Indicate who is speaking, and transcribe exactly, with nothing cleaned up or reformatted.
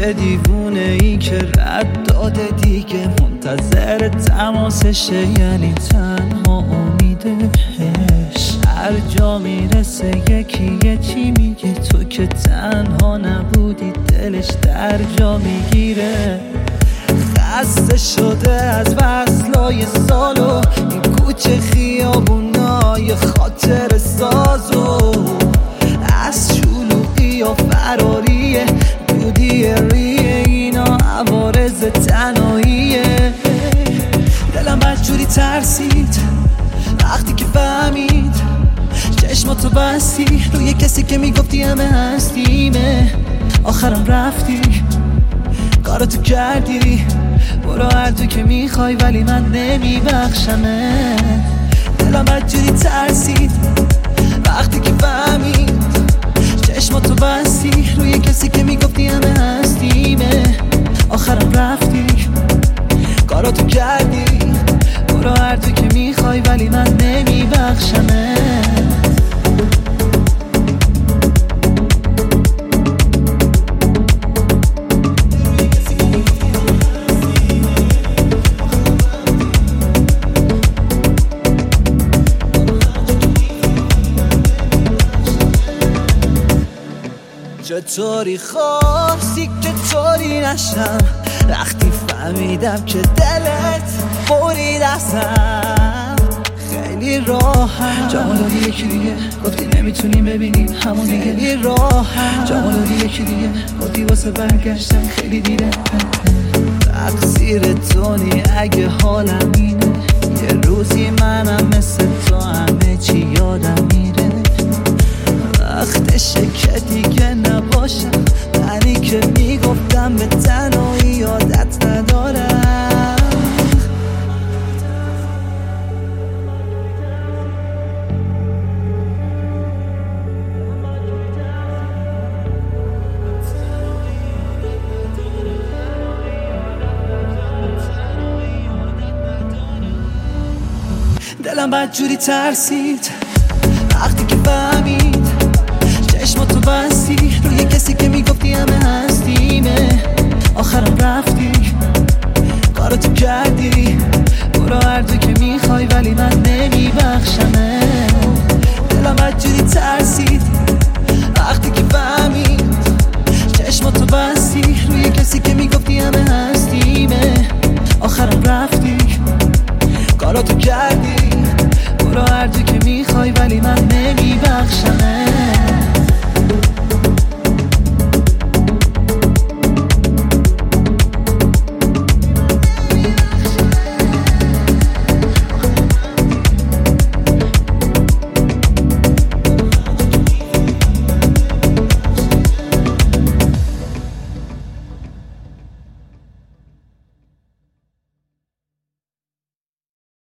Speaker 1: چه دیوونه ای که رد داده دیگه، منتظر تماسشه، یعنی تنها امیدش. هر جا میرسه یکی یه چی میگه، تو که تنها نبودی دلش در جا میگیره. خسته شده از وصلای سالو، این کوچه خیابونای خاطر سازو، از شلوغی و فراریه دودی ریه، اینا عوارض تنهاییه. دلم بدجوری ترسید وقتی که فهمید چشماتو بستی روی کسی که میگفتی همه هستیمه. آخرم رفتی کاراتو کردی، برو هر تو که میخوای ولی من نمیبخشمه. دلم بدجوری ترسید وقتی که فهمید چشماتو بستی روی کسی که میگفتی همه هستیمه. آخرم رفتی کاراتو کردی، برو هر تو که میخوای ولی من نمیبخشمه. چطوری خواستی که طوری نشم وقتی فهمیدم که دلت برید ازم. خیلی راحت جامو دادی یکی دیگه، گفتی نمیتونی ببینی همون دیگه. خیلی راحت جامو دادی یکی دیگه، گفتی واسه برگشتن خیلی دیره. تقصیر تونی اگه حالم اینه، یه روزی منم مثل تو همه چی یادم میره. وقتشه که دیگه نباشم منی که میگفتم به تنهایی یادت ندارم. دلم بدجوری ترسید وقتی که فهمید چشماتو بستی روی کسی که میگفتی همه هستیمه. آخرم رفتی کاراتو کردی، برو هر تو که میخوای ولی من نمیبخشمه. دلم بدجوری ترسید وقتی که فهمید چشماتو بستی روی کسی که میگفتی همه هستیمه. آخرم رفتی کاراتو کردی، برو هر تو که میخوای ولی من نمیبخشمه.